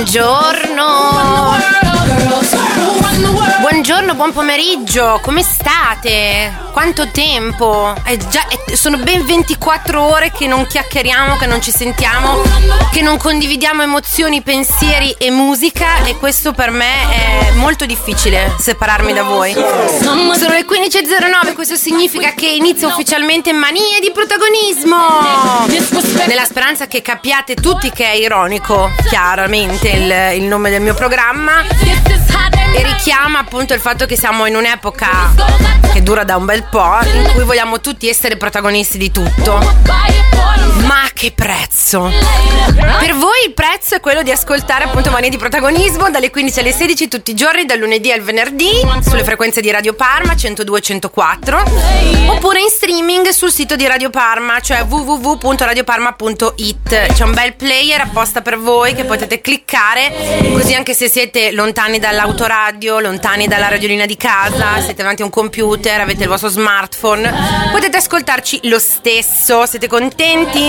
Buongiorno. Buongiorno, buon pomeriggio, come state? Quanto tempo? Sono ben 24 ore che non chiacchieriamo, che non ci sentiamo, che non condividiamo emozioni, pensieri e musica, e questo per me è molto difficile, separarmi da voi. Sono le 15.09, questo significa che inizia ufficialmente Manie di protagonismo, nella speranza che capiate tutti che è ironico, chiaramente, il nome del mio programma, e richiama appunto il fatto che siamo in un'epoca che dura da un bel po', in cui vogliamo tutti essere protagonisti di tutto. Ma che prezzo! Per voi il prezzo è quello di ascoltare appunto Manie di protagonismo dalle 15 alle 16 tutti i giorni, dal lunedì al venerdì, sulle frequenze di Radio Parma 102 e 104, oppure in streaming sul sito di Radio Parma, cioè www.radioparma.it. C'è un bel player apposta per voi che potete cliccare, così anche se siete lontani dall'autoradio, lontani dalla radiolina di casa, siete davanti a un computer, avete il vostro smartphone, potete ascoltarci lo stesso. Siete contenti?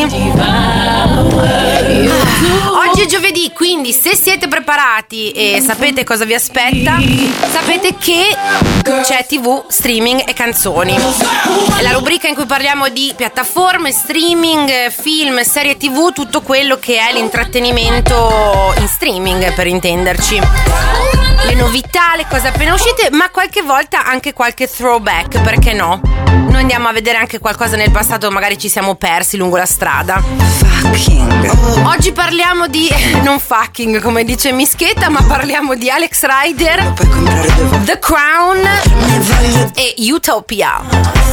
Oggi è giovedì, quindi se siete preparati e sapete cosa vi aspetta, sapete che c'è TV, streaming e canzoni. È la rubrica in cui parliamo di piattaforme, streaming, film, serie TV, tutto quello che è l'intrattenimento in streaming, per intenderci. Le novità, le cose appena uscite, ma qualche volta anche qualche throwback, perché no? Noi andiamo a vedere anche qualcosa nel passato, magari ci siamo persi lungo la strada. Oggi parliamo di non fucking, come dice Mischetta, ma parliamo di Alex Rider, The Crown e Utopia.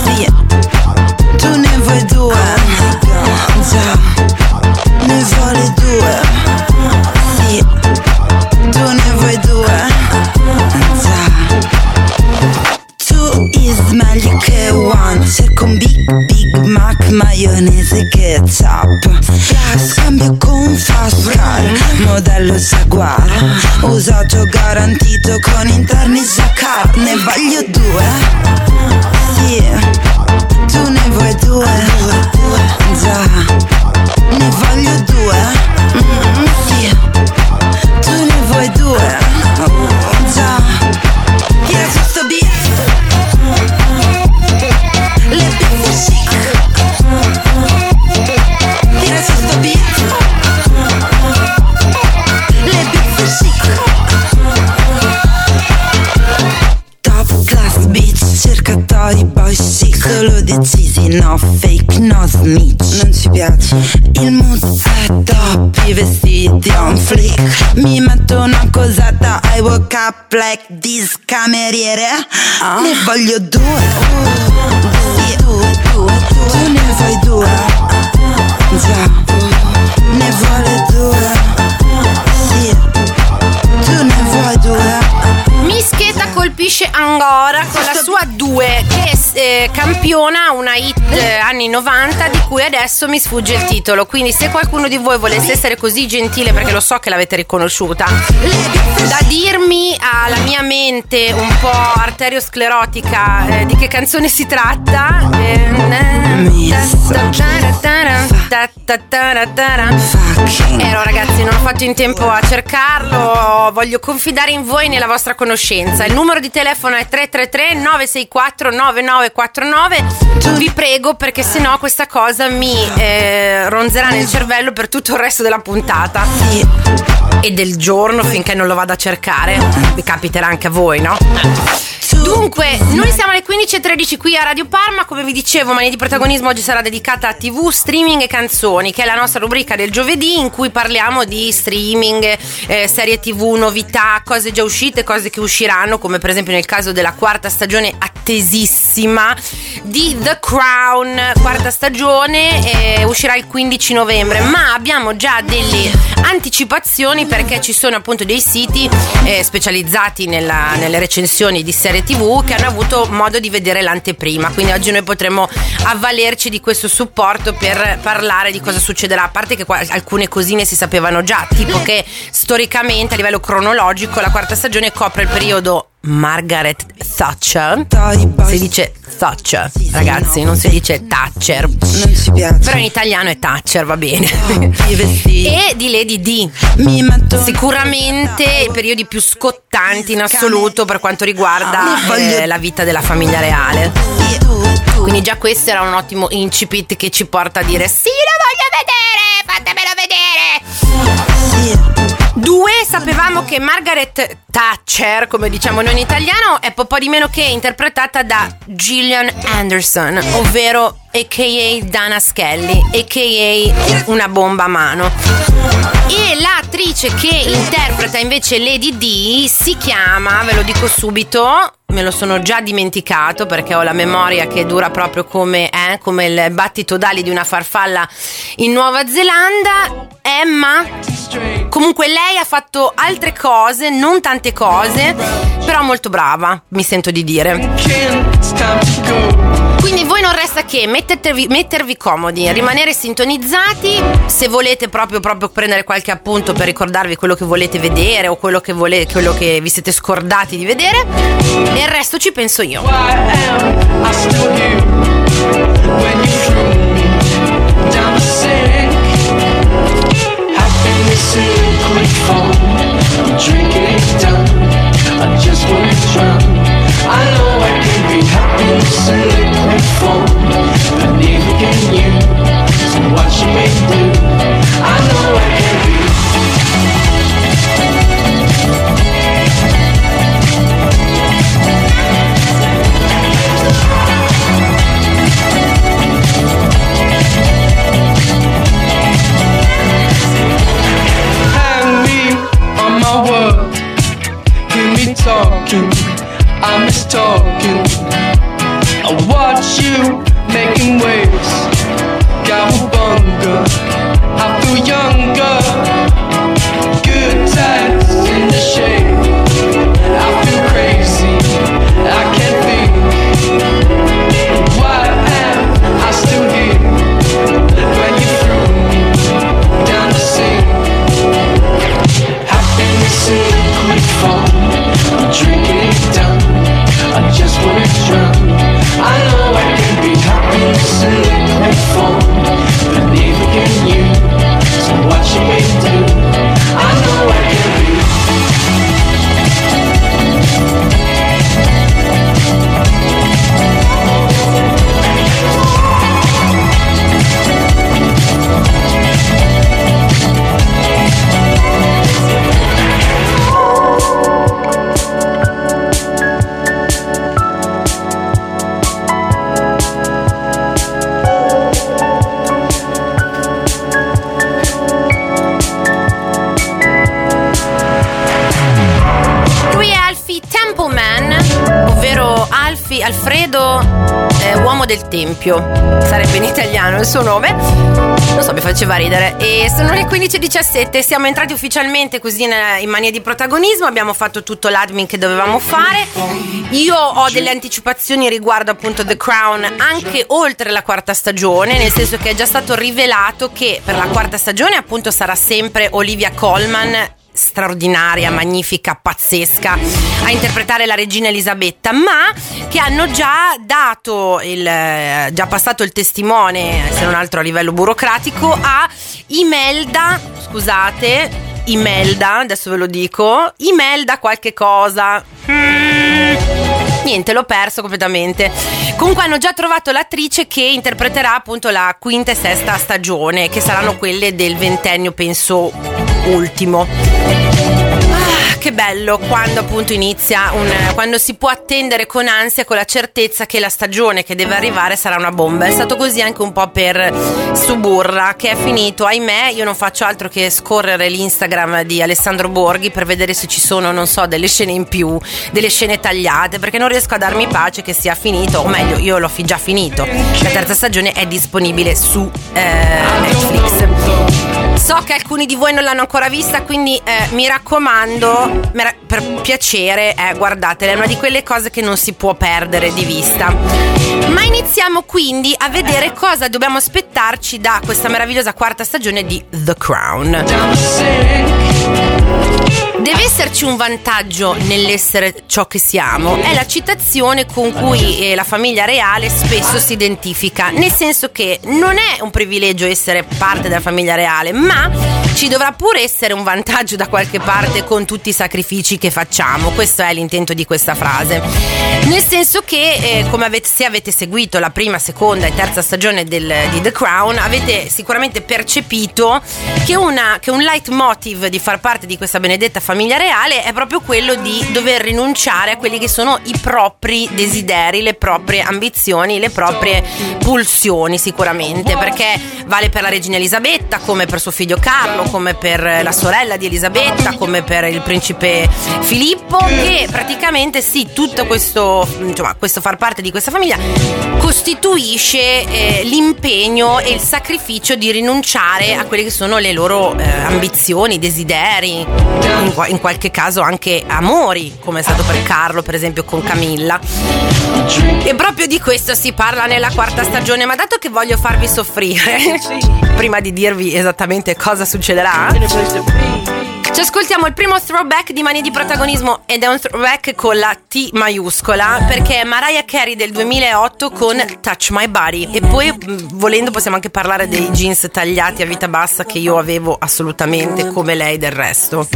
Tu ne vuoi due, già, ne vuole due, sì, tu ne vuoi due, già. Tu meglio che one, cerco un Big Mac, maionese, ketchup, scambio con fast car, modello Jaguar, usato garantito con interni Jacquard. Ne voglio due, sì, tu ne vuoi due, già, ne voglio due, sì, tu ne vuoi due, già. Tira su sto beat, le beat chic, tira su sto beat, le beat chic. Top class bitch, cercatori boy chic, solo decisi, no fake, no snitch. Non ci piace il mood è top, i vestiti on flick, mi metto una cosetta, I woke up like this, cameriere, ne voglio due, sì, tu ne vuoi due, già, ne vuole due, sì, tu ne vuoi due. Mischetta colpisce ancora con la sua 2, che campiona una hit anni 90 di cui adesso mi sfugge il titolo, quindi se qualcuno di voi volesse essere così gentile, perché lo so che l'avete riconosciuta, da dirmi alla mia mente un po' arteriosclerotica di che canzone si tratta. Ragazzi, non ho fatto in tempo a cercarlo, voglio confidare in voi, nella vostra conoscenza. Il numero di telefono è 333 964 9949. Vi prego, perché sennò questa cosa mi ronzerà nel cervello per tutto il resto della puntata e del giorno, finché non lo vado a cercare. Vi capiterà anche a voi, no? Dunque, noi siamo alle 15.13 qui a Radio Parma. Come vi dicevo, Manie di protagonismo oggi sarà dedicata a TV, streaming e canzoni, che è la nostra rubrica del giovedì, in cui parliamo di streaming, serie TV, novità, cose già uscite, cose che usciranno, come per esempio nel caso della quarta stagione attesissima di The Crown. Quarta stagione, uscirà il 15 novembre, ma abbiamo già delle anticipazioni, perché ci sono appunto dei siti specializzati nelle recensioni di serie TV che hanno avuto modo di vedere l'anteprima, quindi oggi noi potremo avvalerci di questo supporto per parlare di cosa succederà, a parte che alcune cosine si sapevano già, tipo che storicamente a livello cronologico la quarta stagione copre il periodo Margaret Thatcher. Si dice Thatcher, ragazzi, non si dice Thatcher. Però in italiano è Thatcher, va bene. E di Lady Di. Sicuramente i periodi più scottanti in assoluto per quanto riguarda la vita della famiglia reale. Quindi già questo era un ottimo incipit che ci porta a dire sì, lo voglio vedere, fatemelo vedere. 2, sapevamo che Margaret Thatcher, come diciamo noi in italiano, è po' di meno che interpretata da Gillian Anderson, ovvero a.k.a. Dana Skelly, a.k.a. una bomba a mano. E l'attrice che interpreta invece Lady Di si chiama, ve lo dico subito, me lo sono già dimenticato perché ho la memoria che dura proprio come il battito d'ali di una farfalla in Nuova Zelanda. Emma. Comunque lei ha fatto altre cose, non tante cose, però molto brava, mi sento di dire. Quindi voi non resta che mettervi comodi, rimanere sintonizzati, se volete proprio prendere qualche appunto per ricordarvi quello che volete vedere o quello che vi siete scordati di vedere, e il resto ci penso io. I miss talking. I watch you making waves. Cowabunga, I feel younger. Good times in the shade. I feel crazy, I can't think. Why am I still here when you threw me down the sea? Happiness in quick form, drinking it down. I just wanna drown. I know I can be happiness in liquid form, but neither can you. So watch me do. I know I can be. Alfredo, uomo del tempio, sarebbe in italiano il suo nome, non so, mi faceva ridere. E sono le 15:17, siamo entrati ufficialmente così in mania di protagonismo, abbiamo fatto tutto l'admin che dovevamo fare. Io ho delle anticipazioni riguardo appunto The Crown anche oltre la quarta stagione, nel senso che è già stato rivelato che per la quarta stagione appunto sarà sempre Olivia Colman, straordinaria, magnifica, pazzesca, a interpretare la regina Elisabetta, ma che hanno già già passato il testimone, se non altro a livello burocratico, a Imelda, adesso ve lo dico, Imelda qualche cosa. Niente, l'ho perso completamente. Comunque hanno già trovato l'attrice che interpreterà appunto la quinta e sesta stagione, che saranno quelle del ventennio, penso, ultimo. Che bello quando appunto inizia quando si può attendere con ansia, con la certezza che la stagione che deve arrivare sarà una bomba. È stato così anche un po' per Suburra, che è finito, ahimè. Io non faccio altro che scorrere l'Instagram di Alessandro Borghi per vedere se ci sono, non so, delle scene in più, delle scene tagliate, perché non riesco a darmi pace che sia finito, o meglio, io l'ho già finito. La terza stagione è disponibile su Netflix. So che alcuni di voi non l'hanno ancora vista, quindi mi raccomando, per piacere, guardatela, è una di quelle cose che non si può perdere di vista. Ma iniziamo quindi a vedere cosa dobbiamo aspettarci da questa meravigliosa quarta stagione di The Crown. Deve essere esserci un vantaggio nell'essere ciò che siamo è la citazione con cui la famiglia reale spesso si identifica, nel senso che non è un privilegio essere parte della famiglia reale, ma ci dovrà pure essere un vantaggio da qualche parte con tutti i sacrifici che facciamo. Questo è l'intento di questa frase, nel senso che se avete seguito la prima, seconda e terza stagione di The Crown, avete sicuramente percepito che un leitmotiv di far parte di questa benedetta famiglia reale è proprio quello di dover rinunciare a quelli che sono i propri desideri, le proprie ambizioni, le proprie pulsioni, sicuramente, perché vale per la regina Elisabetta, come per suo figlio Carlo, come per la sorella di Elisabetta, come per il principe Filippo, che praticamente sì, tutto questo far parte di questa famiglia costituisce l'impegno e il sacrificio di rinunciare a quelle che sono le loro ambizioni, desideri, in qualche caso anche amori, come è stato per Carlo, per esempio, con Camilla. E proprio di questo si parla nella quarta stagione, ma dato che voglio farvi soffrire prima di dirvi esattamente cosa succederà, ci ascoltiamo il primo throwback di Manie di Protagonismo, ed è un throwback con la T maiuscola, perché è Mariah Carey del 2008 con Touch My Body. E poi, volendo, possiamo anche parlare dei jeans tagliati a vita bassa che io avevo assolutamente, come lei del resto.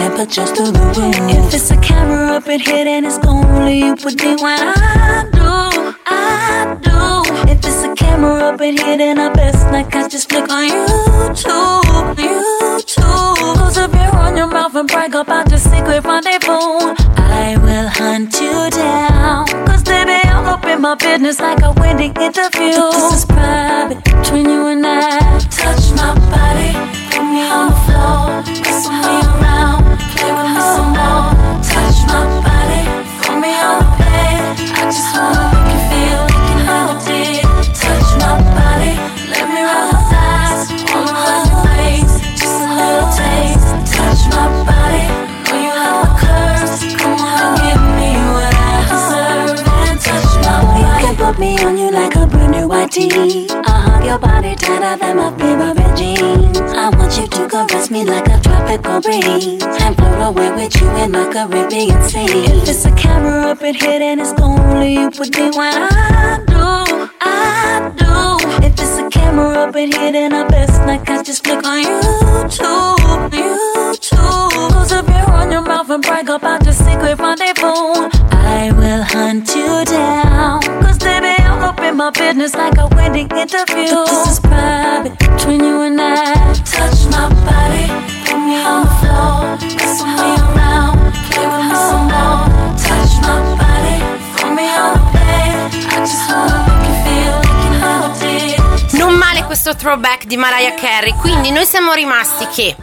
Camera up in here, then I best like I just click on YouTube. Close up your on your mouth and brag about your secret rendezvous. I will hunt you down, cause baby I'm up in my business like a winning interview. But this is private between you and I. Touch my body, put me on the floor, kiss me around, play with me some more. Touch my body, put me on the bed, I just wanna make you feel like you never did. Touch my body, let me roll the thighs, all around your face, just a little taste. Touch my body, know you have my curves, come on, give me what I deserve, and touch my body. You can put me on you like a brand new white tee. I hug your body tighter than my favorite jeans. I want you to caress me like a tropical breeze, and float away with you in my Caribbean sea. If it's a camera up in here, then it's only you with me when I do. If it's a camera up in here, then I best like I just click on YouTube. Close up your on your mouth and brag about your secret rendezvous. I will hunt you down, cause baby I'm up in my business like a winning interview. But this is private between you and I. Touch my body, put me on the floor, kiss me around, play with me some more. Touch my body, put me on the bed, I just wanna make you feel like you never did. Non male questo throwback di Mariah Carey. Quindi noi siamo rimasti che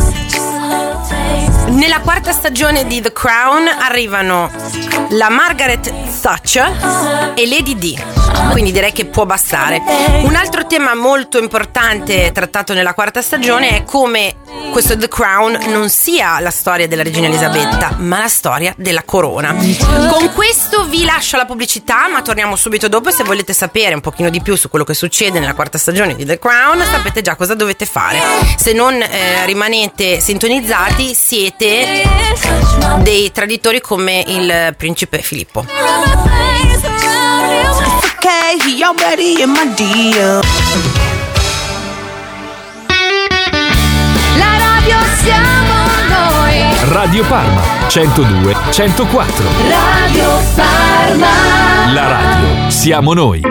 nella quarta stagione di The Crown arrivano la Margaret Thatcher e Lady Di, quindi direi che può bastare. Un altro tema molto importante trattato nella quarta stagione è come questo The Crown non sia la storia della regina Elisabetta, ma la storia della corona. Con questo vi lascio la pubblicità, ma torniamo subito dopo. Se volete sapere un pochino di più su quello che succede nella quarta stagione di The Crown, sapete già cosa dovete fare. Se non rimanete sintonizzati, siete dei traditori come il principe Filippo. Okay, y'all ready in my deal. La radio siamo noi. Radio Parma 102 104. Radio Parma. La radio siamo noi.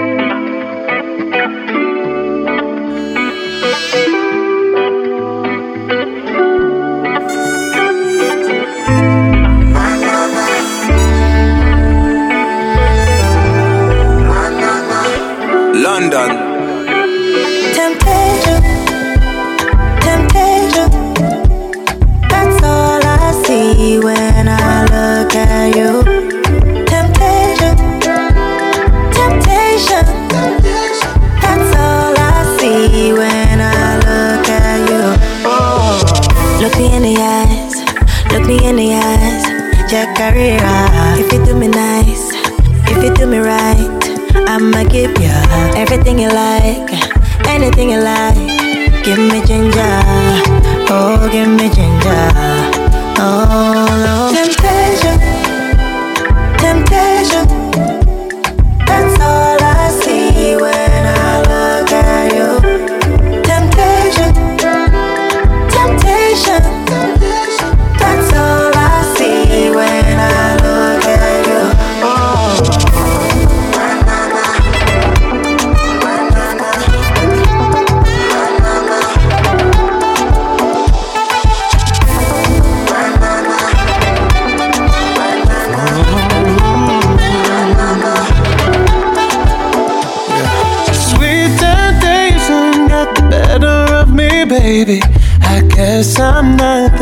London. Temptation, temptation. That's all I see when I look at you. Temptation, temptation. That's all I see when I look at you. Oh, look me in the eyes, look me in the eyes. Check career. If you do me nice, if you do me right, I'ma give you everything you like, anything you like. Give me ginger, oh, give me ginger, oh.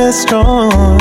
is strong.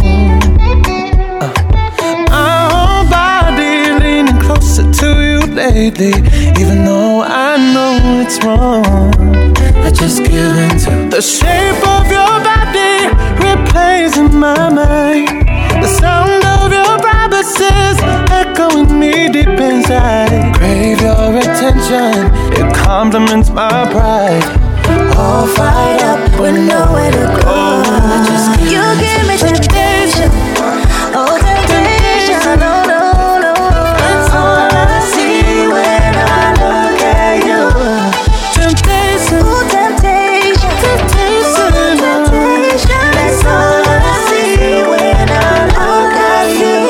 My whole body leaning closer to you lately, even though I know it's wrong. I just give in to the shape of your body replays in my mind. The sound of your promises echoing me deep inside. Crave your attention, it compliments my pride. All fired up with nowhere to go. You give me temptation, oh temptation, no, no, no. That's all I see when I look at you. Temptation, Ooh, temptation, temptation, temptation. That's all I see when I look at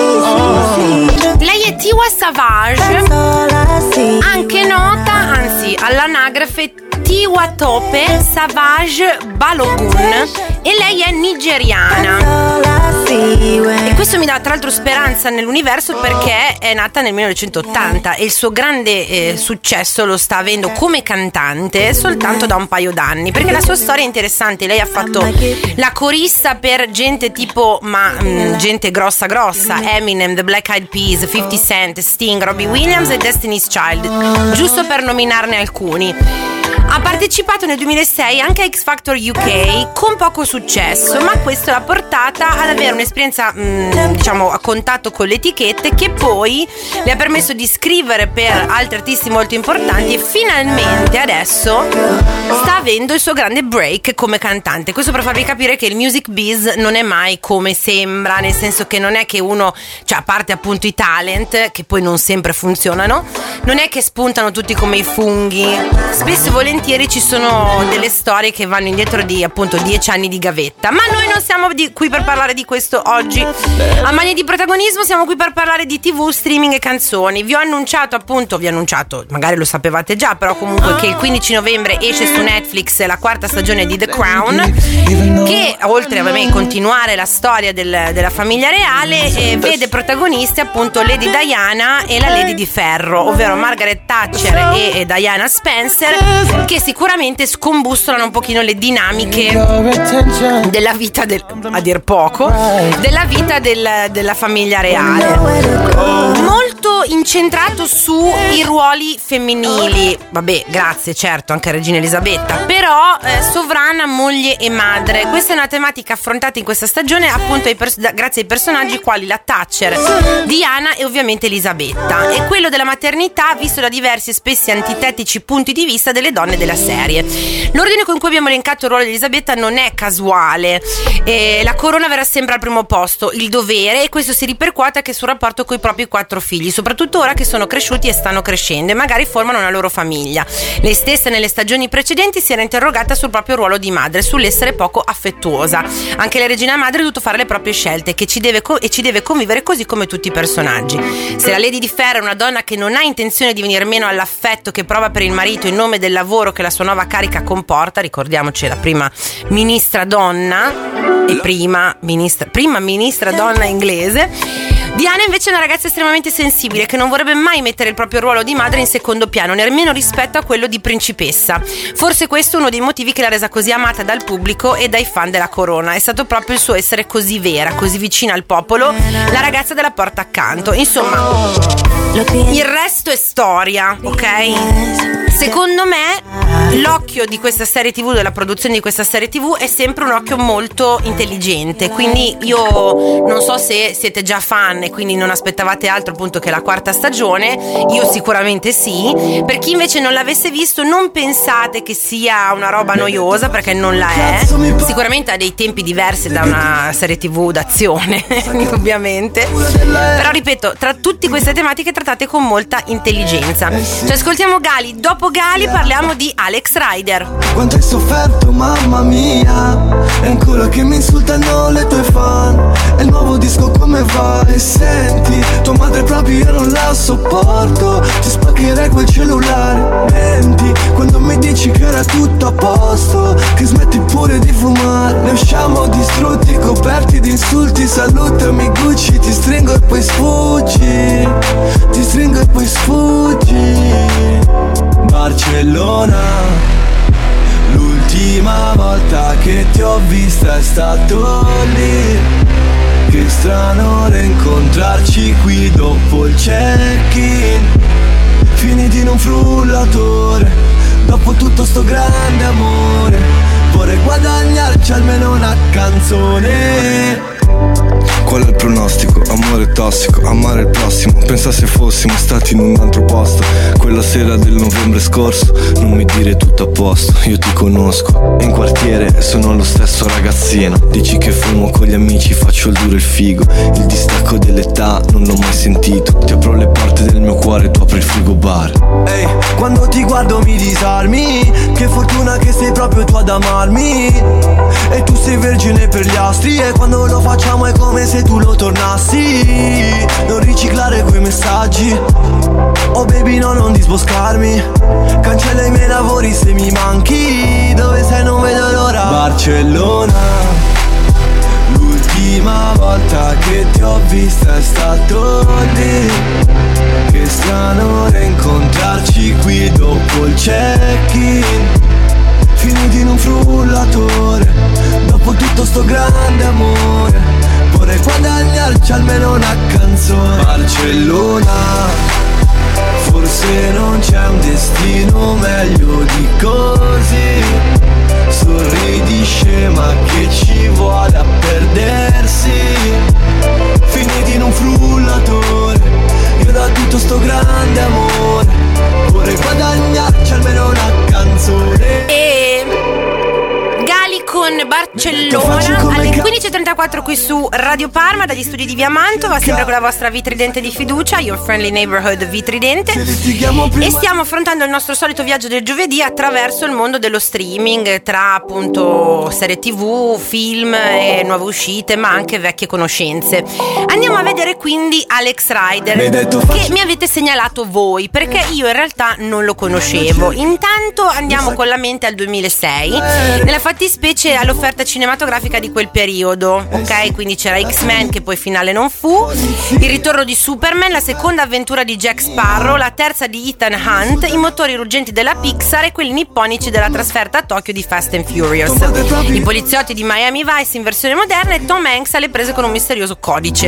you. Lei è Tiwa Savage, That's all I see. anche nota, anzi all'anagrafe Tiwa Tope Savage Balogun, e lei è nigeriana. All I see when E questo mi dà tra l'altro speranza nell'universo, perché è nata nel 1980 e il suo grande successo lo sta avendo come cantante soltanto da un paio d'anni, perché la sua storia è interessante. Lei ha fatto la corista per gente tipo, gente grossa, Eminem, The Black Eyed Peas, 50 Cent, Sting, Robbie Williams e Destiny's Child, giusto per nominarne alcuni. Ha partecipato nel 2006 anche a X Factor UK con poco successo, ma questo l'ha portata ad avere un'esperienza diciamo a contatto con le etichette, che poi le ha permesso di scrivere per altri artisti molto importanti, e finalmente adesso sta avendo il suo grande break come cantante. Questo per farvi capire che il music biz non è mai come sembra, nel senso che non è che uno, cioè a parte appunto i talent che poi non sempre funzionano, non è che spuntano tutti come i funghi. Spesso e volentieri ci sono delle storie che vanno indietro di appunto 10 anni di gavetta, ma noi non siamo qui per parlare di questo oggi. A Mania di Protagonismo siamo qui per parlare di TV, streaming e canzoni. Vi ho annunciato, magari lo sapevate già, però comunque, che il 15 novembre esce su Netflix la quarta stagione di The Crown, che oltre a continuare la storia della famiglia reale, vede protagoniste appunto Lady Diana e la Lady di Ferro, ovvero Margaret Thatcher e Diana Spencer, che sicuramente scombussolano un pochino le dinamiche della vita a dir poco, della vita della famiglia reale. Molto incentrato sui ruoli femminili, vabbè, grazie certo anche a Regina Elisabetta, però sovrana, moglie e madre. Questa è una tematica affrontata in questa stagione appunto grazie ai personaggi quali la Thatcher, Diana e ovviamente Elisabetta, e quello della maternità visto da diversi e spesso antitetici punti di vista delle donne della serie. L'ordine con cui abbiamo elencato il ruolo di Elisabetta non è casuale, la corona verrà sempre al primo posto, il dovere, e questo si ripercuote anche sul rapporto con i propri 4 figli, soprattutto ora che sono cresciuti e stanno crescendo e magari formano una loro famiglia. Lei stessa nelle stagioni precedenti si era interrogata sul proprio ruolo di madre, sull'essere poco affettuosa. Anche la regina madre ha dovuto fare le proprie scelte, che ci deve convivere così come tutti i personaggi. Se la Lady di Ferro è una donna che non ha intenzione di venire meno all'affetto che prova per il marito in nome del lavoro che la sua nuova carica comporta, ricordiamoci la prima ministra donna e prima ministra donna inglese, Diana invece è una ragazza estremamente sensibile che non vorrebbe mai mettere il proprio ruolo di madre in secondo piano, nemmeno rispetto a quello di principessa. Forse questo è uno dei motivi che l'ha resa così amata dal pubblico e dai fan della corona. È stato proprio il suo essere così vera, così vicina al popolo, la ragazza della porta accanto. Insomma, il resto è storia, ok? Secondo me l'occhio di questa serie TV, della produzione di questa serie TV, è sempre un occhio molto intelligente, quindi io non so se siete già fan e quindi non aspettavate altro appunto che la quarta stagione. Io sicuramente sì. Per chi invece non l'avesse visto, non pensate che sia una roba noiosa, perché non la è. Sicuramente ha dei tempi diversi da una serie TV d'azione ovviamente, però ripeto, tra tutte queste tematiche trattate con molta intelligenza. Ci ascoltiamo Gali, dopo Gali parliamo di Alex Rider. Quanto hai sofferto, mamma mia, è un culo che mi insultano le tue fan. E il nuovo disco come va? E senti, tua madre proprio io non la sopporto. Ti spaccherei quel cellulare. Menti quando mi dici che era tutto a posto, che smetti pure di fumare. Ne usciamo distrutti, coperti di insulti. Salutami Gucci, ti stringo e poi sfuggi. Ti stringo e poi sfuggi. Barcellona, L'ultima volta che ti ho vista è stato lì. Che strano rincontrarci qui dopo il check-in, finiti in un frullatore, dopo tutto sto grande amore. Vorrei guadagnarci almeno una canzone. Qual è il pronostico? Amore tossico, amare il prossimo. Pensa se fossimo stati in un altro posto. Quella sera del novembre scorso. Non mi dire tutto a posto, io ti conosco. In quartiere sono lo stesso ragazzino. Dici che fumo con gli amici, faccio il duro e il figo. Il distacco dell'età non l'ho mai sentito. Ti apro le porte del mio cuore, tu apri il frigo bar. Ehi, quando ti guardo mi disarmi. Che fortuna che sei proprio tu ad amarmi. E tu sei vergine per gli astri. E quando lo facciamo è come se tu lo tornassi. Non riciclare quei messaggi. Oh baby no, non disboscarmi. Cancella i miei lavori se mi manchi. Dove sei non vedo l'ora. Barcellona. L'ultima volta che ti ho vista è stato lì. Che strano rincontrarci qui dopo il check-in, finiti in un frullatore, dopo tutto sto grande amore. Vorrei guadagnarci almeno una canzone. Barcellona, forse non c'è un destino meglio di così. Sorridi scema che ci vuole a perdersi, finiti in un frullatore, io da tutto sto grande amore. Vorrei guadagnarci almeno una canzone. Gali con Barcellona alle 15.34 qui su Radio Parma dagli studi di Viamanto. Va sempre con la vostra Vitridente di fiducia, Your Friendly Neighborhood Vitridente, e stiamo affrontando il nostro solito viaggio del giovedì attraverso il mondo dello streaming, tra appunto serie tv, film e nuove uscite, ma anche vecchie conoscenze. Andiamo a vedere quindi Alex Rider, che mi avete segnalato voi, perché io in realtà non lo conoscevo. Intanto andiamo con la mente al 2006, nella fattispecie all'offerta cinematografica di quel periodo, ok? Quindi c'era X-Men, che poi finale non fu, il ritorno di Superman, la seconda avventura di Jack Sparrow, la terza di Ethan Hunt, i motori ruggenti della Pixar e quelli nipponici della trasferta a Tokyo di Fast and Furious, i poliziotti di Miami Vice in versione moderna e Tom Hanks alle prese con un misterioso codice.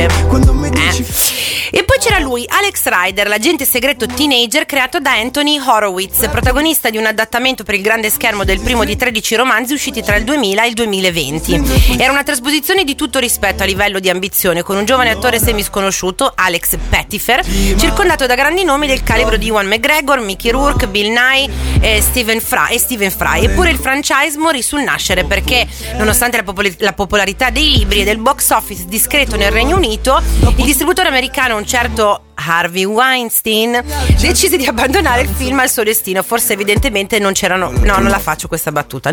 E poi c'era lui, Alex Rider, l'agente segreto teenager creato da Anthony Horowitz, protagonista di un adattamento per il grande schermo del primo di 13 romanzi usciti tra il 2000 e il 2020. Era una trasposizione di tutto rispetto a livello di ambizione, con un giovane attore semisconosciuto, Alex Pettyfer, circondato da grandi nomi del calibro di Ewan McGregor, Mickey Rourke, Bill Nye e Stephen Fry. Eppure il franchise morì sul nascere, perché nonostante la popolarità dei libri e del box office discreto nel Regno Unito, il distributore americano, un certo Harvey Weinstein, decise di abbandonare il film al suo destino. Forse evidentemente non c'erano. No, non la faccio questa battuta.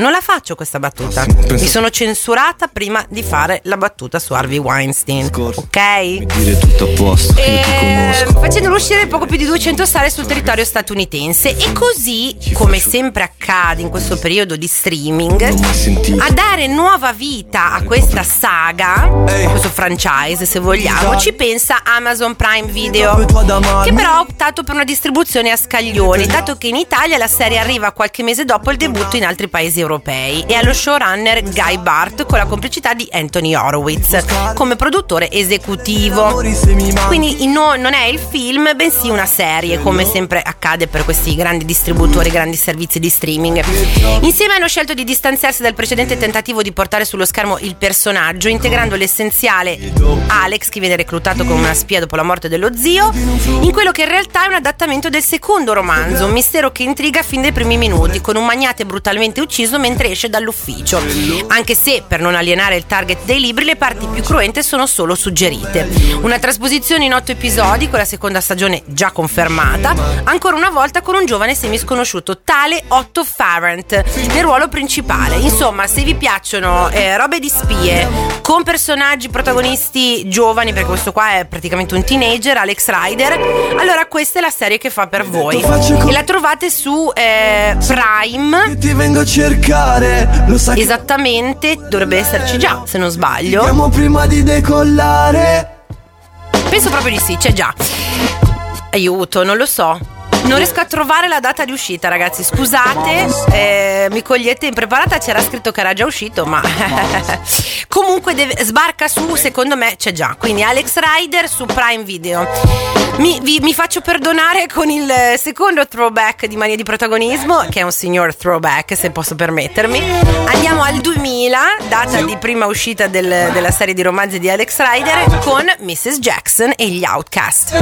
Mi sono censurata prima di fare la battuta su Harvey Weinstein, ok? Mi dire tutto a posto, io ti conosco. Facendolo uscire poco più di 200 sale sul territorio statunitense. E così, come sempre accade in questo periodo di streaming, a dare nuova vita a questa saga, questo franchise se vogliamo, ci pensa Amazon Prime Video, che però ha optato per una distribuzione a scaglioni, dato che in Italia la serie arriva qualche mese dopo il debutto in altri paesi europei, e allo showrunner Guy Bart, con la complicità di Anthony Horowitz come produttore esecutivo. Quindi non è il film, bensì una serie, come sempre accade per questi grandi distributori, grandi servizi di streaming. Insieme hanno scelto di distanziarsi dal precedente tentativo di portare sullo schermo il personaggio, integrando l'essenziale Alex, che viene reclutato come una spia dopo la morte dello zio, in quello che in realtà è un adattamento del secondo romanzo, un mistero che intriga fin dai primi minuti, con un magnate brutalmente ucciso mentre esce dall'ufficio, anche se, per non alienare il target dei libri, le parti più cruente sono solo suggerite. Una trasposizione in 8 episodi, con la seconda stagione già confermata, ancora una volta con un giovane semisconosciuto, tale Otto Farrant, nel ruolo principale. Insomma, se vi piacciono robe di spie con personaggi protagonisti giovani, perché questo qua è praticamente un teenager, Alex Rider, allora questa è la serie che fa per voi, e la trovate su Prime. Ti vengo a cercare, lo sai. Esattamente, dovrebbe esserci già, se non sbaglio. Andiamo prima di decollare. Penso proprio di sì, c'è già. Aiuto, non lo so. Non riesco a trovare la data di uscita, ragazzi, scusate, mi cogliete impreparata, c'era scritto che era già uscito, ma comunque sbarca su, secondo me c'è già, quindi Alex Rider su Prime Video. Mi faccio perdonare con il secondo throwback di Mania di Protagonismo, che è un signor throwback, se posso permettermi. Andiamo al 2000, data di prima uscita della serie di romanzi di Alex Rider, con Mrs. Jackson e gli Outcast.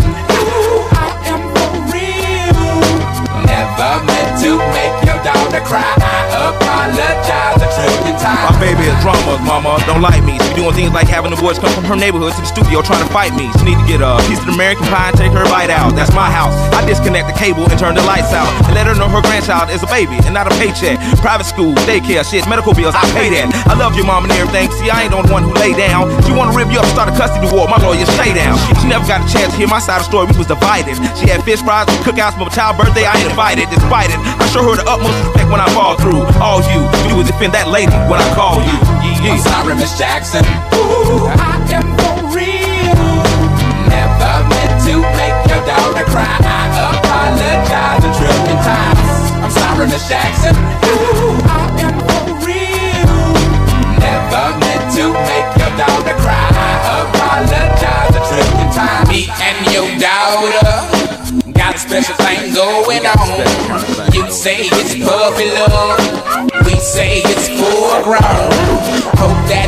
Never meant to make your daughter cry. I apologize a trillion times. My baby is drama, mama, don't like me. She doing things like having the boys come from her neighborhood to the studio trying to fight me. She need to get a piece of the American pie and take her bite out. That's my house. I disconnect the cable and turn the lights out and let her know her grandchild is a baby and not a paycheck. Private school, daycare, shit, medical bills, I pay that. I love your mom and everything. See, I ain't the only one who lay down. She wanna rip you up and start a custody war. My lawyer, stay down. She never got a chance to hear my side of the story. We was divided. She had fish fries and cookouts for my child's birthday. I ain't invited. Despite it, I show her the utmost respect when I fall through. All you do is defend that lady when I call you. I'm sorry, Miss Jackson. Ooh, I am for real. Never meant to make your daughter cry. I apologize a trillion times. I'm sorry, Miss Jackson. Ooh, I am for real. Never meant to make your daughter cry. I apologize a trillion times. Me and your daughter got a special thing going on. You say it's puppy love, we say it's full grown. Hope that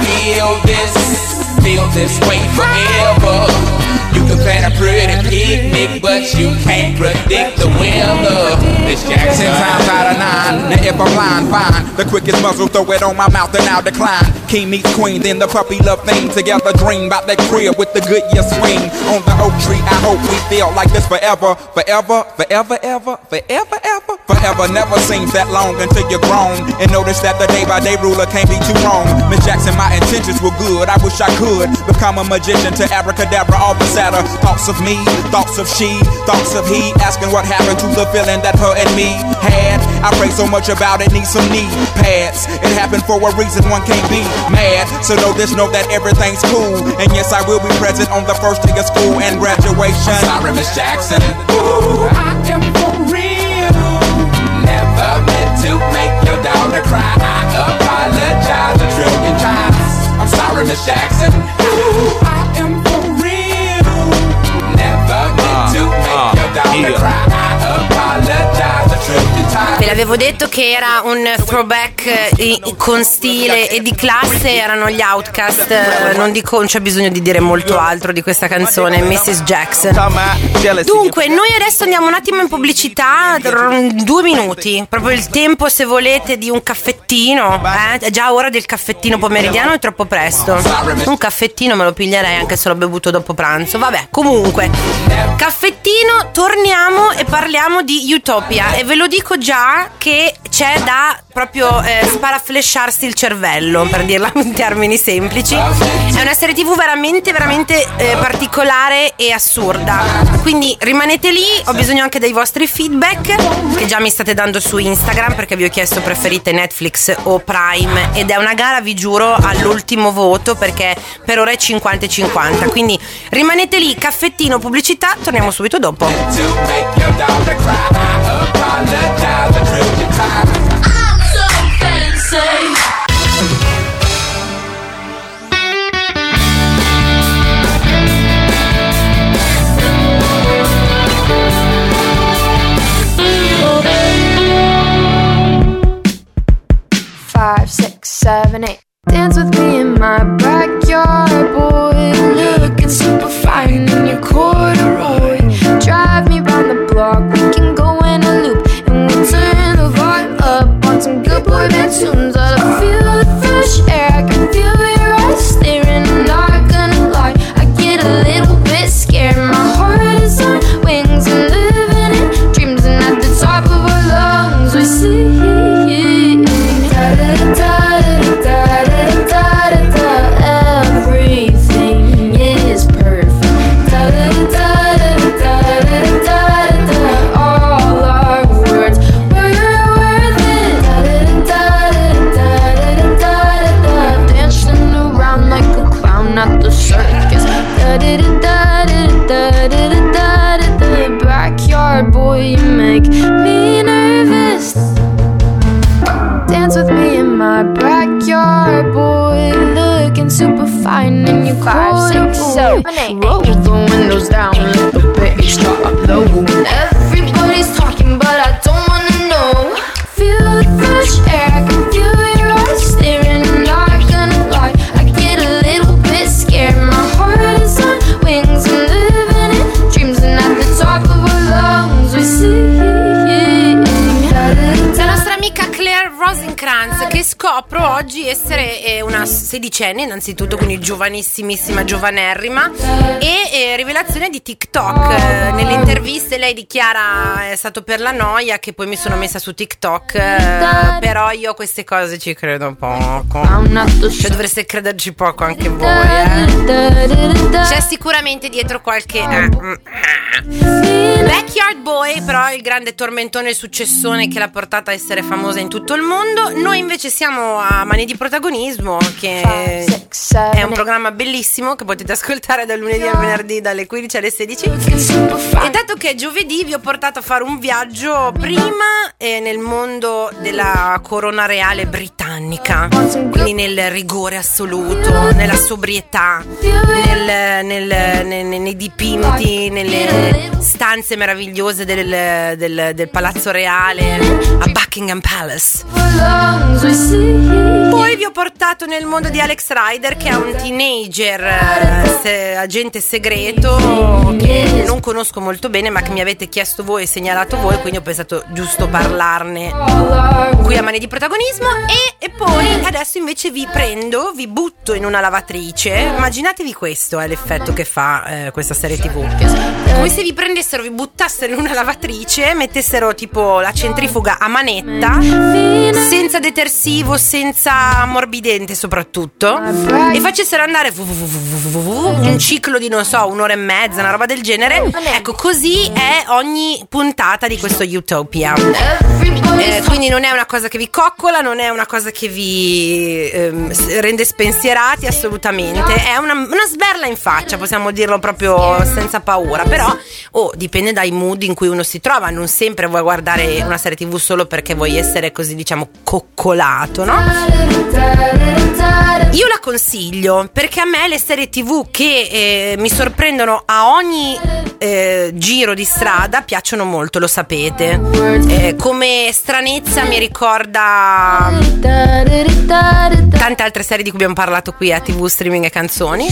we feel this way forever. You can plan a pretty picnic, but you can't predict the weather. Miss Jackson, 10 times out of 9. Now if I'm lying, fine. The quickest muzzle, throw it on my mouth and I'll decline. King meets queen, then the puppy love thing. Together dream about that crib with the Goodyear swing. On the oak tree, I hope we feel like this forever. Forever, forever, ever, forever, ever. Forever never seems that long until you're grown. And notice that the day-by-day ruler can't be too wrong. Miss Jackson, my intentions were good. I wish I could become a magician to abracadabra all the sadder. Thoughts of me, thoughts of she, thoughts of he. Asking what happened to the feeling that her and me had. I pray so much about it, need some knee pads. It happened for a reason, one can't be mad. So know this, know that everything's cool. And yes, I will be present on the first day of school and graduation. I'm sorry, Miss Jackson. Ooh, I am for real. Never meant to make your daughter cry. I apologize a trillion times. I'm sorry, Miss Jackson. Ooh, I am for real. Never meant to make your daughter cry. I apologize a trillion times. Ve l'avevo detto che era un throwback con stile e di classe, erano gli Outcast. Non c'è bisogno di dire molto altro di questa canzone, Mrs. Jackson. Dunque, noi adesso andiamo un attimo in pubblicità, 2 minuti, proprio il tempo, se volete, di un caffettino. È già ora del caffettino pomeridiano, è troppo presto. Un caffettino me lo piglierei anche se l'ho bevuto dopo pranzo. Vabbè, comunque, caffettino, torniamo e parliamo di Utopia. E ve lo dico già che c'è da proprio sparaflesciarsi il cervello, per dirla in termini semplici. È una serie TV veramente particolare e assurda, quindi rimanete lì. Ho bisogno anche dei vostri feedback che già mi state dando su Instagram, perché vi ho chiesto preferite Netflix o Prime, ed è una gara, vi giuro, all'ultimo voto, perché per ora è 50-50, quindi rimanete lì. Caffettino, pubblicità, torniamo subito dopo. Five, six, seven, eight. Dance with me in my backyard, boy. Looking super fine in your corduroy. Drive me round the block, we can go in a loop, and we'll turn the vibe up on some good boy band tunes. All I feel Roll the windows down, let the bass drop low. Everybody's talking, but I don't wanna know. Feel the fresh air, I can feel your eyes staring. I'm not gonna lie, I get a little bit scared. My heart is on wings, I'm living in dreams, and at the top of our lungs we sing. La nostra amica Claire Rosencrantz, che scopro oggi essere una sedicenne innanzitutto, quindi giovanissimissima, giovanerrima, e rivelazione di TikTok. Nelle interviste lei dichiara: è stato per la noia che poi mi sono messa su TikTok, però io a queste cose ci credo poco, cioè dovreste crederci poco anche voi, C'è sicuramente dietro qualche Backyard Boy, però il grande tormentone, il successone che l'ha portata a essere famosa in tutto il mondo. Noi invece siamo a Mani di Protagonismo, che è un programma bellissimo che potete ascoltare dal lunedì al venerdì dalle 15 alle 16. E dato che è giovedì, vi ho portato a fare un viaggio prima nel mondo della corona reale britannica, quindi nel rigore assoluto, nella sobrietà, nei dipinti, nelle stanze meravigliose del palazzo reale a Buckingham Palace. Poi vi ho portato nel mondo di Alex Rider, che è un teenager agente segreto che non conosco molto bene, ma che mi avete chiesto voi e segnalato voi, quindi ho pensato giusto parlarne qui a Mani di Protagonismo. E poi adesso invece vi butto in una lavatrice. Immaginatevi questo è l'effetto che fa questa serie TV. Come se vi prendessero, vi buttassero in una lavatrice, mettessero tipo la centrifuga a manetta, senza detersivo, senza ammorbidente soprattutto, e facessero andare un ciclo di non so, un'ora e mezza, una roba del genere. Ecco, così è ogni puntata di questo Utopia. Quindi non è una cosa che vi coccola, non è una cosa che vi rende spensierati, assolutamente. È una sberla in faccia, possiamo dirlo proprio senza paura. Però dipende dai mood in cui uno si trova. Non sempre vuoi guardare una serie TV solo perché vuoi essere così, diciamo, coccolato, no? Io la consiglio perché a me le serie TV che mi sorprendono a ogni giro di strada piacciono molto, lo sapete. Come stranezza mi ricorda tante altre serie di cui abbiamo parlato qui a TV, streaming e canzoni.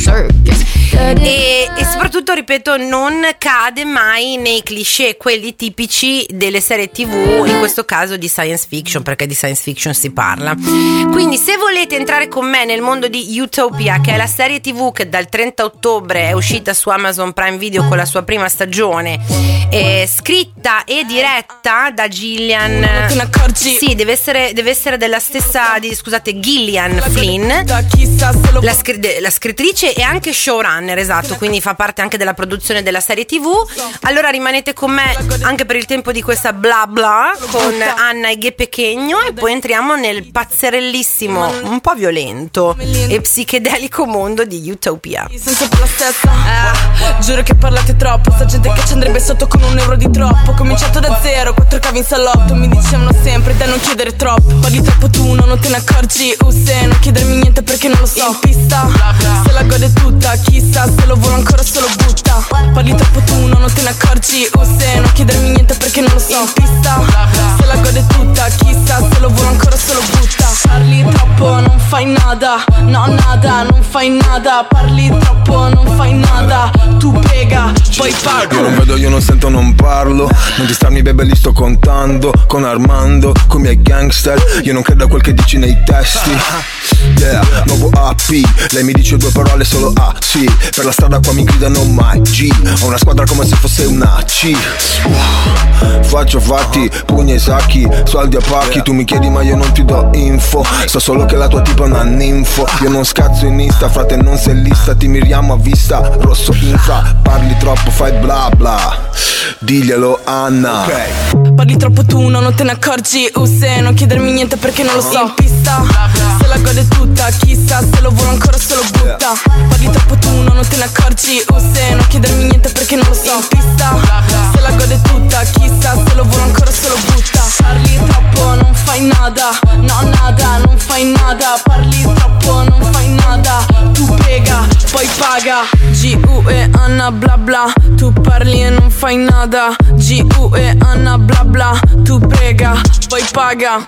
E soprattutto, ripeto, non cade mai nei cliché, quelli tipici delle serie TV, in questo caso di science fiction, perché di science fiction si parla. Quindi se volete entrare con me nel mondo di Utopia, che è la serie TV che dal 30 ottobre è uscita su Amazon Prime Video con la sua prima stagione, scritta e diretta da Gillian, sì, deve essere della stessa Gillian Flynn, la scrittrice e anche showrunner, esatto, quindi fa parte anche della produzione della serie TV. Allora rimanete con me anche per il tempo di questa bla bla con Anna e Ghe Pechegno, e poi entriamo nel pazzerellissimo, un po' violento e psichedelico mondo di Utopia. Giuro che parlate troppo, sta gente che ci andrebbe sotto con €1 di troppo. Ho cominciato da zero, 4 cavi in salotto, mi dicevano sempre da non chiedere troppo. Parli troppo tu, non te ne accorgi, se non chiedermi niente perché non lo so. In pista, se la gode tutta, chissà se lo vuole ancora se lo butta. Parli troppo tu, non te ne accorgi, se non chiedermi niente perché non lo so. In pista, se la gode tutta, chissà se lo vuole ancora se lo butta. Parli troppo, non fai nada, no nada, non fai nada. Parli troppo, non fai nada, tu pega, poi pago. Io non vedo, io non sento, non parlo. Non distrarmi baby, li sto contando. Con Armando, con i miei gangster. Io non credo a quel che dici nei testi. Yeah, nuovo AP. Lei mi dice 2 parole, solo A, sì. Per la strada qua mi gridano mai G. Ho una squadra come se fosse una C. Faccio fatti, pugni ai sacchi, soldi a pacchi. Tu mi chiedi ma io non ti do info. So solo che la tua tipa è una ninfo. Io non scazzo in Insta, frate non sei lista. Ti miriamo a vista, rosso infra. Parli troppo, fai bla bla. Diglielo Anna, ok. Parli troppo tu, non te ne accorgi, se non chiedermi niente perché non lo so. In pista, se la gode tutta, chissà se lo vuole ancora se lo butta. Parli troppo tu, non te ne accorgi, se non chiedermi niente perché non lo so. In pista, se la gode tutta, chissà se lo vuole ancora se lo butta. Parli troppo, non fai fai nada, no nada, non fai nada. Parli troppo, non fai nada. Tu prega, poi paga. G.U.E. Anna bla bla. Tu parli e non fai nada. G.U.E. Anna bla bla. Tu prega, poi paga.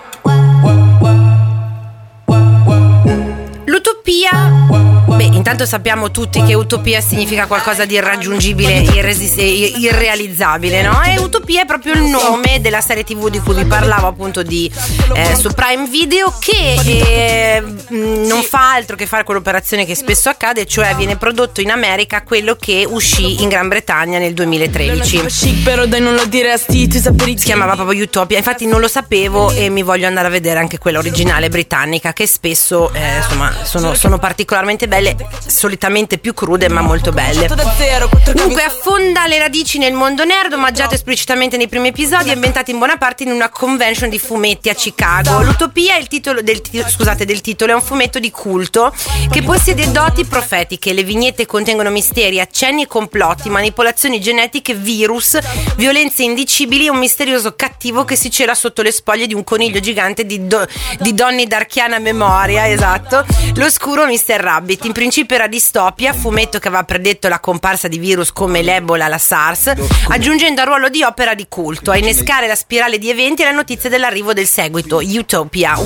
L'utopia. Beh, intanto sappiamo tutti che utopia significa qualcosa di irraggiungibile, irrealizzabile, no? E Utopia è proprio il nome della serie TV di cui vi parlavo, appunto, su Prime Video, che non fa altro che fare quell'operazione che spesso accade, cioè viene prodotto in America quello che uscì in Gran Bretagna nel 2013. Però dai, non lo diresti, tu saperi. Si chiamava proprio Utopia, infatti non lo sapevo e mi voglio andare a vedere anche quella originale britannica, che spesso insomma sono particolarmente belle, solitamente più crude ma molto belle. Dunque affonda le radici nel mondo nerd, omaggiato esplicitamente nei primi episodi, ambientati in buona parte in una convention di fumetti a Chicago. L'Utopia è il titolo del titolo, è un fumetto di culto che possiede doti profetiche. Le vignette contengono misteri, accenni e complotti, manipolazioni genetiche, virus, violenze indicibili e un misterioso cattivo che si cela sotto le spoglie di un coniglio gigante di donne d'archiana memoria, esatto, l'oscuro Mr. Rabbit. In principio era distopia, fumetto che aveva predetto la comparsa di virus come l'Ebola, la SARS, aggiungendo al ruolo di opera di culto a innescare la spirale di eventi e la notizia dell'arrivo del seguito, Utopia,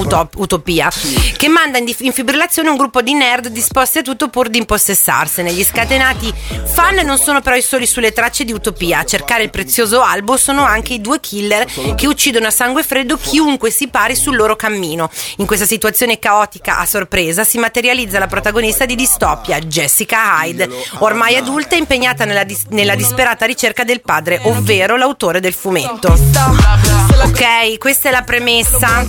che manda in fibrillazione un gruppo di nerd disposti a tutto pur di impossessarsene. Gli scatenati fan non sono però i soli sulle tracce di Utopia. A cercare il prezioso albo sono anche i due killer che uccidono a sangue freddo chiunque si pari sul loro cammino. In questa situazione caotica, a sorpresa, si materializza la protagonista di Distopia, Jessica Hyde, ormai adulta e impegnata nella disperata ricerca del padre, ovvero l'autore del fumetto. Ok, questa è la premessa,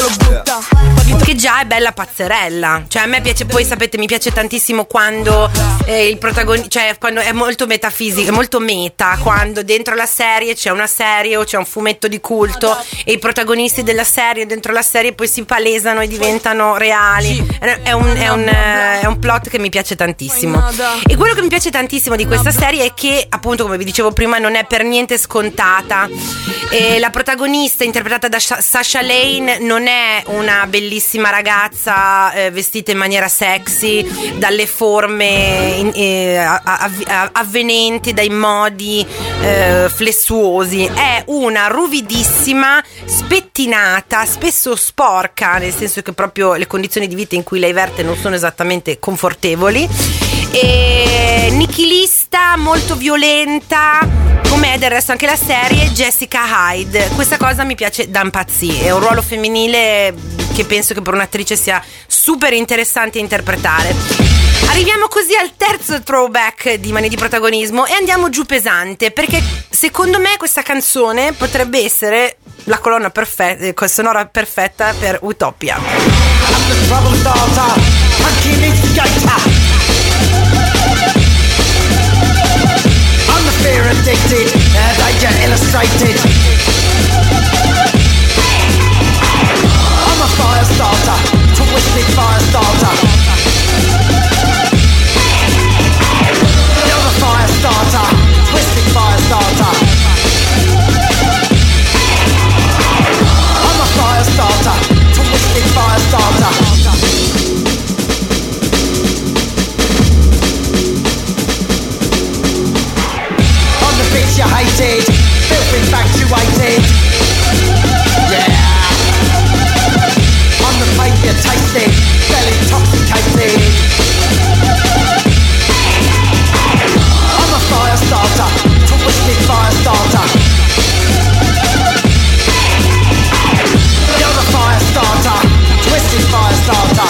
che già è bella pazzerella. Cioè a me piace, poi sapete, mi piace tantissimo quando il protagonista, cioè quando è molto metafisica, è molto meta, quando dentro la serie c'è una serie o c'è un fumetto di culto e i protagonisti della serie dentro la serie poi si palesano e diventano reali. È un plot che mi piace tantissimo. E quello che mi piace tantissimo di questa serie è che, appunto, come vi dicevo prima, non è per niente scontata. La protagonista, interpretata da Sasha Lane, non è una bellissima ragazza vestita in maniera sexy, dalle forme avvenenti, dai modi flessuosi. È una ruvidissima, spettinata, spesso sporca, nel senso che proprio le condizioni di vita in cui lei verte non sono esattamente confortevoli, e nichilista, molto violenta, come è del resto anche la serie, Jessica Hyde. Questa cosa mi piace da impazzire, è un ruolo femminile che penso che per un'attrice sia super interessante interpretare. Arriviamo così al terzo throwback di Mani di Protagonismo e andiamo giù pesante, perché secondo me questa canzone potrebbe essere la colonna sonora perfetta per Utopia. Fear addicted, danger illustrated. I'm a fire starter, twisted fire starter. You're a fire starter, twisted fire starter. I'm a fire starter, twisted fire starter. You hated, filth infatuated. Yeah, I'm the pain you tasted, fell intoxicated. I'm a fire starter, twisted fire starter. You're the fire starter, twisted fire starter.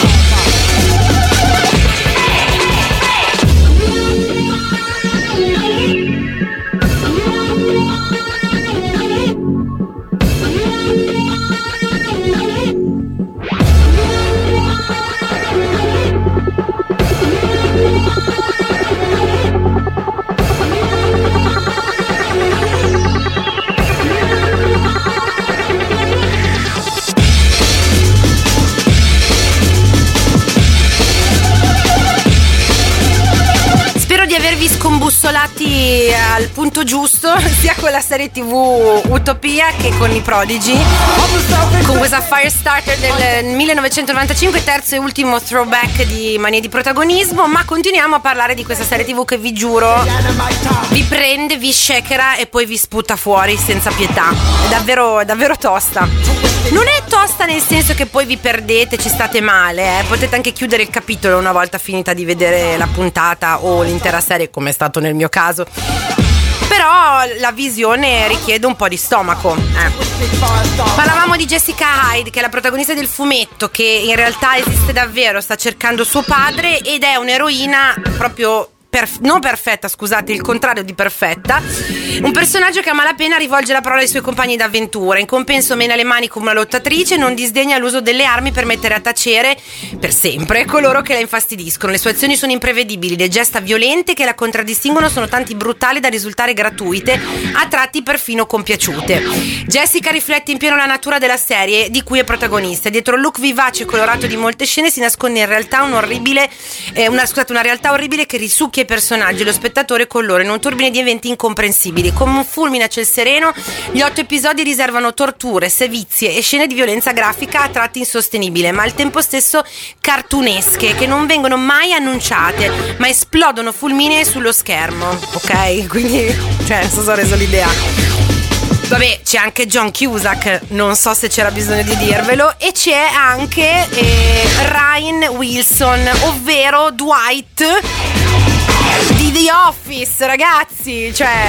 imbussolati al punto giusto, sia con la serie TV Utopia che con i Prodigy, con questa Firestarter del 1995, terzo e ultimo throwback di Manie di protagonismo. Ma continuiamo a parlare di questa serie TV che vi giuro vi prende, vi shakera e poi vi sputa fuori senza pietà. È davvero tosta. Non è tosta nel senso che poi vi perdete, ci state male, potete anche chiudere il capitolo una volta finita di vedere la puntata o l'intera serie, come è stato nel mio caso. Però la visione richiede un po' di stomaco. Parlavamo di Jessica Hyde, che è la protagonista del fumetto, che in realtà esiste davvero, sta cercando suo padre ed è un'eroina proprio non perfetta, scusate, il contrario di perfetta. Un personaggio che a malapena rivolge la parola ai suoi compagni d'avventura. In compenso mena le mani come una lottatrice e non disdegna l'uso delle armi per mettere a tacere per sempre coloro che la infastidiscono. Le sue azioni sono imprevedibili, le gesta violente che la contraddistinguono sono tanti brutali da risultare gratuite, a tratti perfino compiaciute. Jessica riflette in pieno la natura della serie di cui è protagonista. Dietro il look vivace e colorato di molte scene si nasconde in realtà una realtà orribile che risucchia i personaggi e lo spettatore con loro in un turbine di eventi incomprensibili. Come un fulmine a ciel sereno, gli 8 episodi riservano torture, sevizie e scene di violenza grafica a tratti insostenibile, ma al tempo stesso cartunesche, che non vengono mai annunciate, ma esplodono fulminee sullo schermo. Ok? Quindi, non so se ho reso l'idea. Vabbè, c'è anche John Cusack, non so se c'era bisogno di dirvelo, e c'è anche Ryan Wilson, ovvero Dwight di The Office, ragazzi,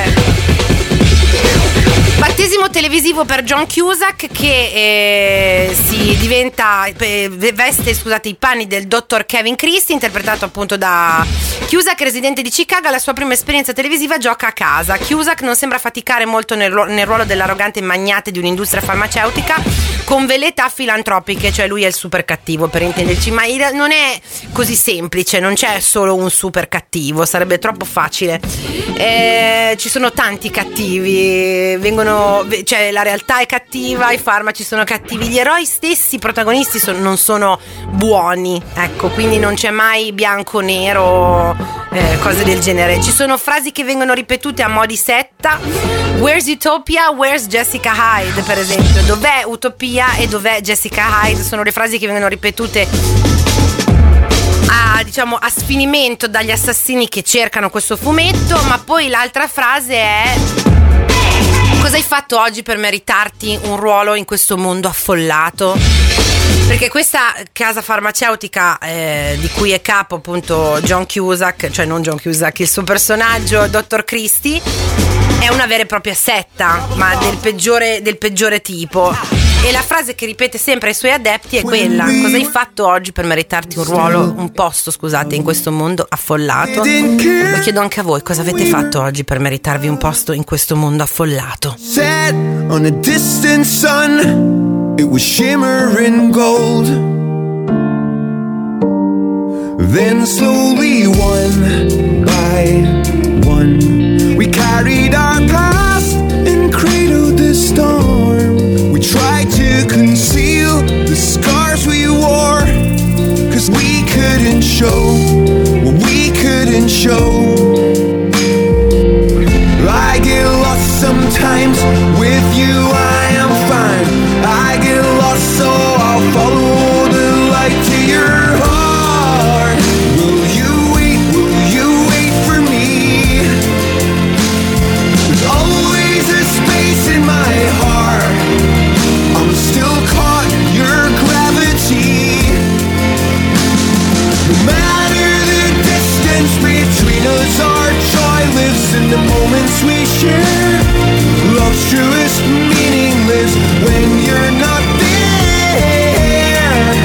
battesimo televisivo per John Cusack, che veste i panni del dottor Kevin Christie, interpretato appunto da Cusack, residente di Chicago. La sua prima esperienza televisiva gioca a casa. Cusack non sembra faticare molto nel ruolo dell'arrogante magnate di un'industria farmaceutica con velleità filantropiche, cioè lui è il super cattivo per intenderci, ma non è così semplice, non c'è solo un super cattivo, sarebbe troppo facile. Ci sono tanti cattivi, la realtà è cattiva, i farmaci sono cattivi, gli eroi stessi, i protagonisti non sono buoni, ecco, quindi non c'è mai bianco nero, cose del genere. Ci sono frasi che vengono ripetute a mo' di setta. Where's Utopia? Where's Jessica Hyde? Per esempio, dov'è Utopia e dov'è Jessica Hyde? Sono le frasi che vengono ripetute a sfinimento dagli assassini che cercano questo fumetto. Ma poi l'altra frase è: cosa hai fatto oggi per meritarti un ruolo in questo mondo affollato? Perché questa casa farmaceutica di cui è capo appunto John Cusack, cioè non John Cusack, il suo personaggio Dr. Christie, è una vera e propria setta, ma del peggiore tipo. E la frase che ripete sempre ai suoi adepti è quella: cosa hai fatto oggi per meritarti un posto in questo mondo affollato? Lo chiedo anche a voi, cosa avete fatto oggi per meritarvi un posto in questo mondo affollato? Set on a distant sun, it was shimmering gold. Then slowly, one by one, we carried our past and cradled the storm. We tried to conceal the scars we wore, 'cause we couldn't show what we couldn't show. I get lost sometimes, with you I am fine. I get lost, so I'll follow the light to your heart. Will you wait for me? There's always a space in my heart. I'm still caught in your gravity. No matter the distance between us, our joy lives in the moments we share. Love's truest meaning lives when you're not there.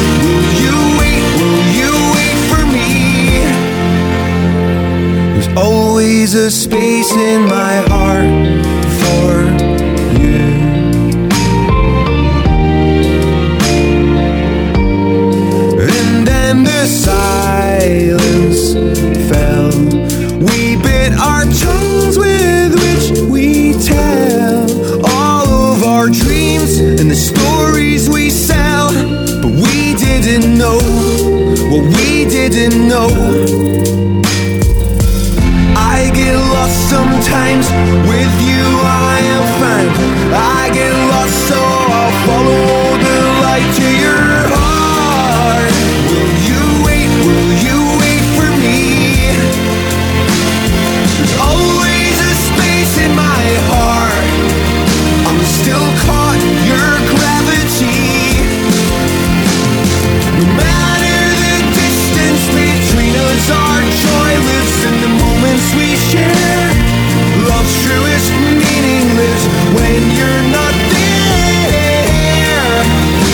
Will you wait for me? There's always a space in my heart for you. And then the silence fell. We bit our tongues with which we tell all of our dreams and the stories we sell. But we didn't know what we didn't know. I With you I am fine. I get lost, so I'll follow the light to your heart. Will you wait? Will you wait for me? There's always a space in my heart. I'm still caught in your gravity. No matter the distance between us, our joy lives in the moments we share. Love's truest meaning lives when you're not there.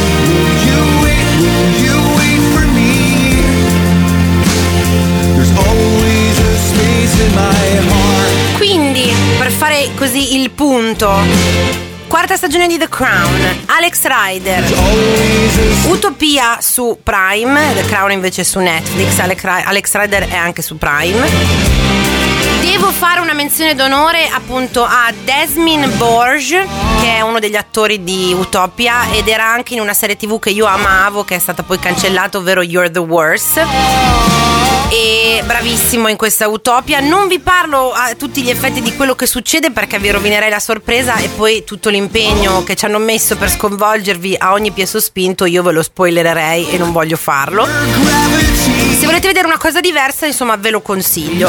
Will you wait for me? There's always a space in my heart. Quindi, per fare così il punto, quarta stagione di The Crown, Alex Rider, Utopia su Prime, The Crown invece su Netflix, Alex Rider è anche su Prime. Devo fare una menzione d'onore appunto a Desmond Borge, che è uno degli attori di Utopia ed era anche in una serie TV che io amavo, che è stata poi cancellata, ovvero You're the Worst. E bravissimo in questa Utopia. Non vi parlo a tutti gli effetti di quello che succede perché vi rovinerei la sorpresa e poi tutto l'impegno che ci hanno messo per sconvolgervi a ogni piè sospinto io ve lo spoilererei e non voglio farlo. Se volete vedere una cosa diversa, insomma, ve lo consiglio.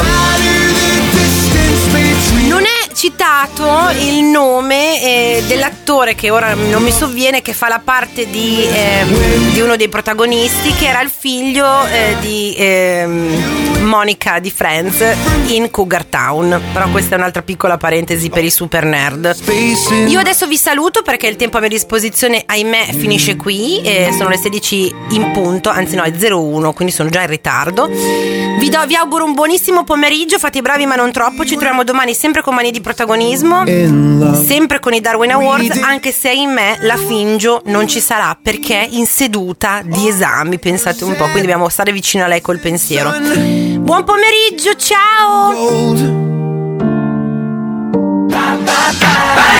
Non è citato il nome dell'attore che ora non mi sovviene, che fa la parte di uno dei protagonisti, che era il figlio di Monica di Friends in Cougar Town. Però questa è un'altra piccola parentesi per i super nerd. Io adesso vi saluto perché il tempo a mia disposizione, ahimè, finisce qui. Sono le 16 in punto, anzi no, è 01, quindi sono già in ritardo. Vi auguro un buonissimo pomeriggio, fate i bravi ma non troppo. Ci troviamo domani sempre con Mani di Protagonismo, sempre con i Darwin Awards, anche se ahimè la Fingio non ci sarà perché in seduta di esami, pensate un po', quindi dobbiamo stare vicino a lei col pensiero. Buon pomeriggio, ciao!